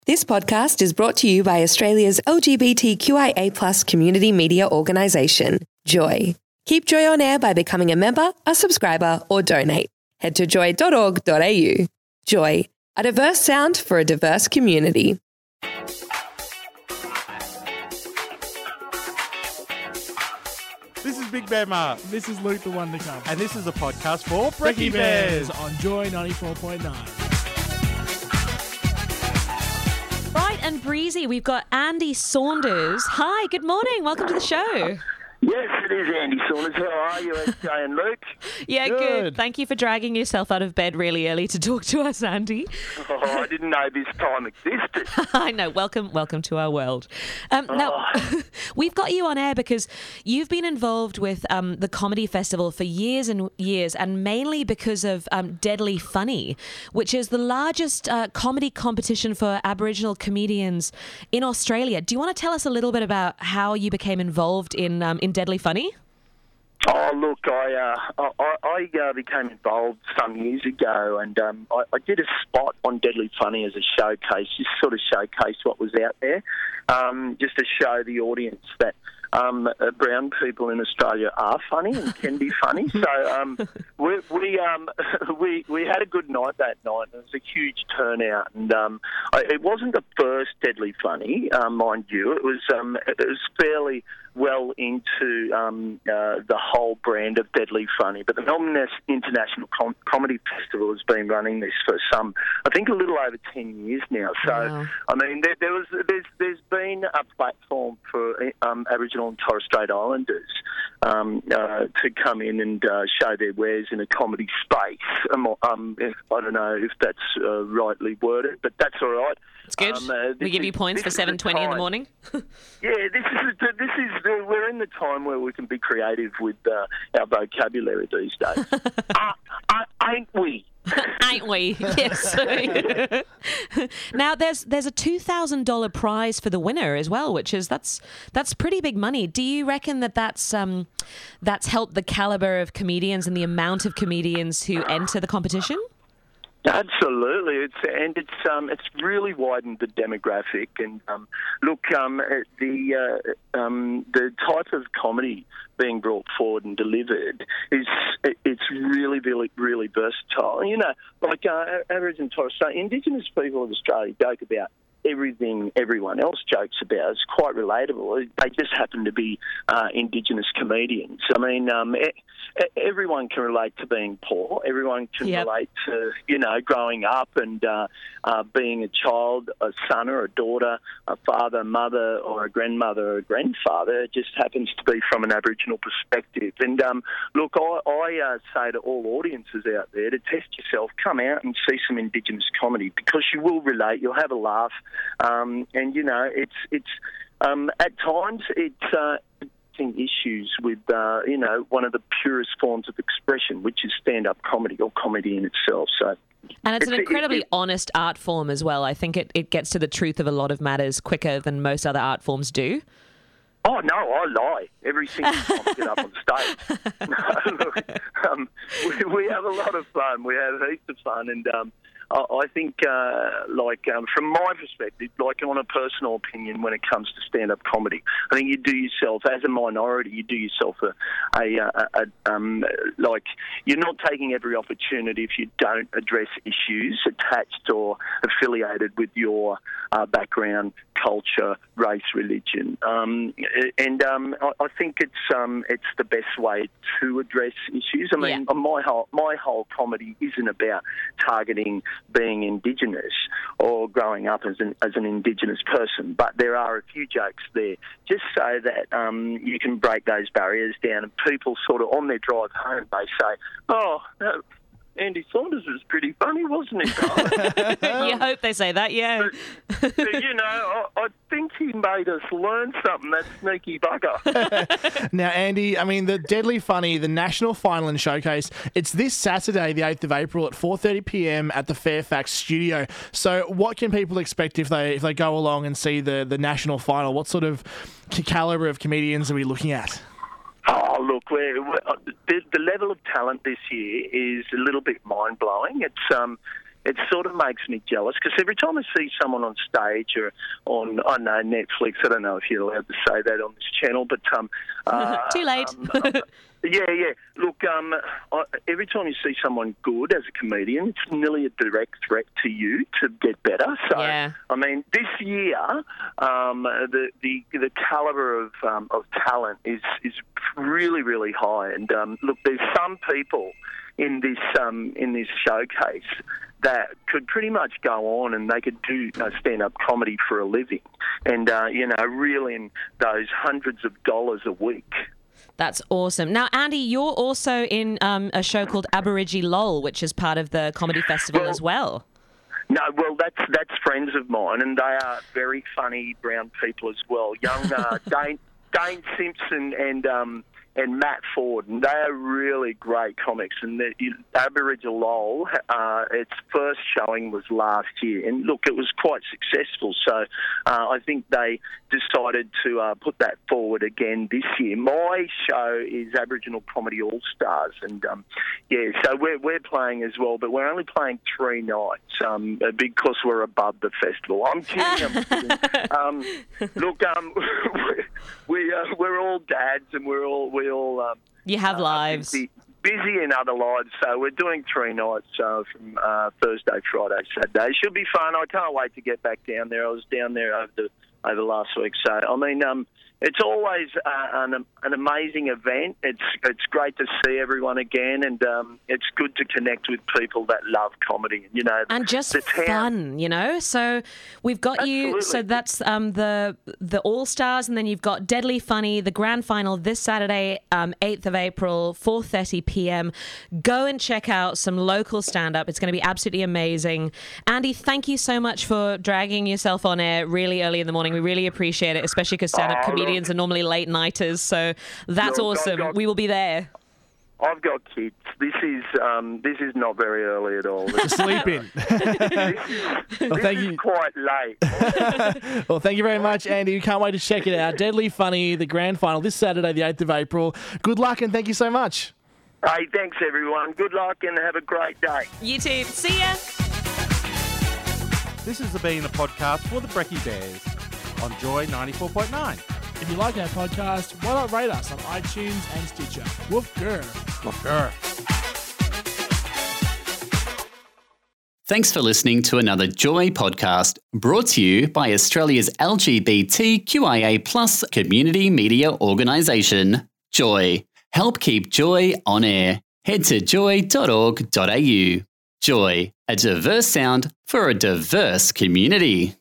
This podcast is brought to you by Australia's LGBTQIA+ community media organisation, Joy. Keep Joy on air by becoming a member, a subscriber, or donate. Head to joy.org.au. Joy, a diverse sound for a diverse community. This is Big Bear Mark. This is Luke the Wonder Come. And this is a podcast for Brekkie Brekkie Bears. on Joy 94.9. Bright and breezy, we've got Andy Saunders. Hi, good morning. Welcome to the show. Yes, it is Andy Saunders. How are you, SJ and Luke? Yeah, good. Good. Thank you for dragging yourself out of bed really early to talk to us, Andy. Oh, I didn't know this time existed. I know. Welcome to our world. Now, we've got you on air because you've been involved with the comedy festival for years and years, and mainly because of Deadly Funny, which is the largest comedy competition for Aboriginal comedians in Australia. Do you want to tell us a little bit about how you became involved in Deadly Funny? Oh, look, I became involved some years ago, and I did a spot on Deadly Funny as a showcase, just sort of showcase what was out there, just to show the audience that brown people in Australia are funny and can be funny. So we had a good night that night. It was a huge turnout, and it wasn't the first Deadly Funny, mind you. It was fairly well into the whole brand of Deadly Funny. But the Melbourne International Comedy Festival has been running this for I think a little over 10 years now. So, Wow. I mean, there's been a platform for Aboriginal and Torres Strait Islanders to come in and show their wares in a comedy space. I don't know if that's rightly worded, but that's all right. It's good. We give you points for 7:20 in the morning. Yeah, this is we're in the time where we can be creative with our vocabulary these days. Ain't we? Ain't we? Yes. Now, there's a $2,000 prize for the winner as well, which is that's pretty big money. Do you reckon that's helped the caliber of comedians and the amount of comedians who enter the competition? Absolutely, it's really widened the demographic, and look, the type of comedy being brought forward and delivered it's really, really, really versatile. You know, like Aboriginal and Torres Strait Indigenous people of Australia joke about everything everyone else jokes about. It's quite relatable. They just happen to be Indigenous comedians. I mean, everyone can relate to being poor. Everyone can relate to, growing up and being a child, a son or a daughter, a father, mother, or a grandmother or a grandfather. It just happens to be from an Aboriginal perspective. And look, I say to all audiences out there to test yourself, come out and see some Indigenous comedy, because you will relate, you'll have a laugh. And it's at times it's issues with one of the purest forms of expression, which is stand-up comedy or comedy in itself. So, and it's an incredibly honest art form as well. I think it gets to the truth of a lot of matters quicker than most other art forms do. Oh, no, I lie every single time I get up on stage. No, look, we have a lot of fun. We have heaps of fun, and I think, from my perspective, on a personal opinion, when it comes to stand-up comedy, I think you do yourself, as a minority, you do yourself you're not taking every opportunity if you don't address issues attached or affiliated with your background, culture, race, religion, and I think it's the best way to address issues. I mean, my whole comedy isn't about targeting being Indigenous or growing up as an Indigenous person, but there are a few jokes there just so that you can break those barriers down, and people sort of on their drive home, they say, "Oh, Andy Saunders was pretty funny, wasn't he, guys?" You hope they say that, yeah. But, I think he made us learn something, that sneaky bugger. Now, Andy, I mean, the Deadly Funny, the National Final and Showcase, it's this Saturday, the 8th of April at 4:30 p.m. at the Fairfax studio. So what can people expect if they go along and see the National Final? What sort of calibre of comedians are we looking at? Oh, look, the level of talent this year is a little bit mind-blowing. It's it sort of makes me jealous because every time I see someone on stage or on, I don't know, Netflix, I don't know if you're allowed to say that on this channel, but too late. Yeah. Look, every time you see someone good as a comedian, it's nearly a direct threat to you to get better. So, Yeah. I mean, this year, the calibre of talent is really, really high. And look, there's some people in this showcase that could pretty much go on and they could do stand-up comedy for a living, and reel in those hundreds of dollars a week. That's awesome. Now, Andy, you're also in a show called Aborigine LOL, which is part of the comedy festival as well. No, well, that's friends of mine, and they are very funny brown people as well. Young Dane Simpson and Matt Ford, and they are really great comics. And the Aboriginal LOL, its first showing was last year, and look, it was quite successful. So I think they decided to put that forward again this year. My show is Aboriginal Comedy All Stars, and so we're playing as well, but we're only playing 3 nights because we're above the festival. I'm kidding. Look, we're all dads, and we all you have lives. Busy in other lives, so we're doing 3 nights from Thursday, Friday, Saturday. It should be fun. I can't wait to get back down there. I was down there over last week, so I mean, it's always an amazing event. It's great to see everyone again, and it's good to connect with people that love comedy. And just fun, So we've got Absolutely. you. So that's the All Stars, and then you've got Deadly Funny, the grand final this Saturday, 8th of April, 4:30 p.m. Go and check out some local stand-up. It's going to be absolutely amazing. Andy, thank you so much for dragging yourself on air really early in the morning. We really appreciate it, especially because stand-up comedians are normally late nighters, so that's awesome. We will be there. I've got kids. This is not very early at all. Sleep in. This is quite late. Well, thank you very much, Andy. We can't wait to check it out. Deadly Funny, the grand final this Saturday, the 8th of April. Good luck and thank you so much. Hey, thanks everyone. Good luck and have a great day. You too. See ya. This has been a podcast for the Brekkie Bears on Joy 94.9. If you like our podcast, why not rate us on iTunes and Stitcher? Woof grr. Woof grr. Thanks for listening to another Joy podcast brought to you by Australia's LGBTQIA+ community media organisation, Joy. Help keep Joy on air. Head to joy.org.au. Joy, a diverse sound for a diverse community.